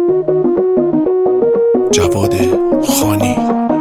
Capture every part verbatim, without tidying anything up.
جواد خانی.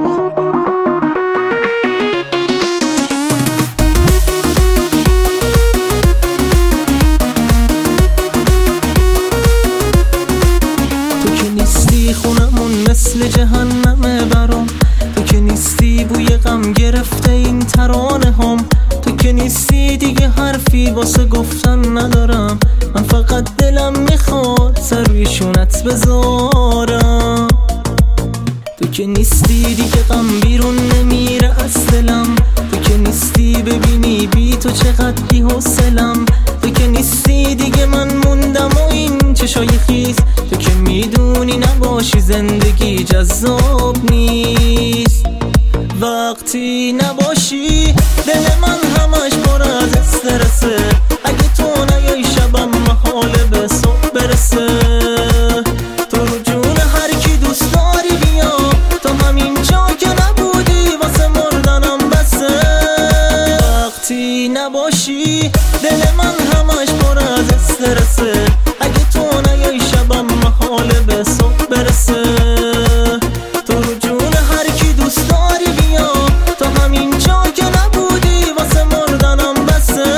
تو که نیستی خونمون مثل جهنمه برام، تو که نیستی بوی غم گرفته این ترانه هم، تو که نیستی دیگه حرفی واسه گفتن ندارم، من فقط دلم میخواد سر روی شونت بذارم. تو که نیستی دیگه غم بیرون نمیره از دلم، تو که نیستی ببینی بی تو چقدر بی حوصلم، تو که نیستی دیگه من موندم و این چشای خیس، تو که میدونی نباشی زندگی جذاب نیست. وقتی نباشی دل من همش پر از استرسه، اگه تو نیای شبم محاله به صبح برسه. تو رو جون هر کی دوست داری بیا، تا همین جا که نبودی واسه مردنم بسه. وقتی نباشی دل من همش پر از استرسه، اگه تو نیای شبم محاله به صبح برسه. تو رو جون هر کی دوست داری بیا، تا همین جا که نبودی واسه مردنم بسه.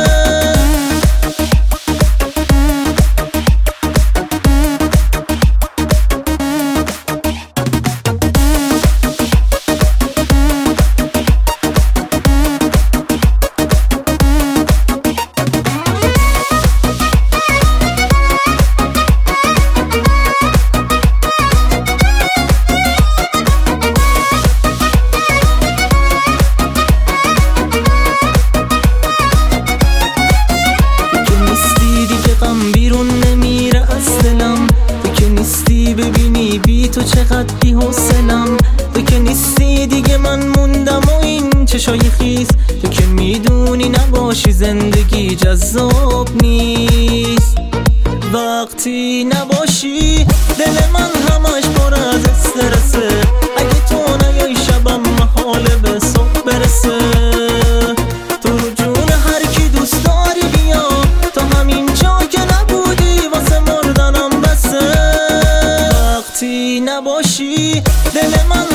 ببینی بی تو چقدر بی حوصلم، تو که نیستی دیگه من موندم و این چشای خیس، تو که میدونی نباشی زندگی جذاب نیست. وقتی نباشی دل من همش پر از استرسه، اگه تو نیای شبم محاله به صبح برسه. تو رو جون هر کی دوست داری بیا، تا همین جا که نبودی واسه مردنم بسه. وقتی نباشی دل من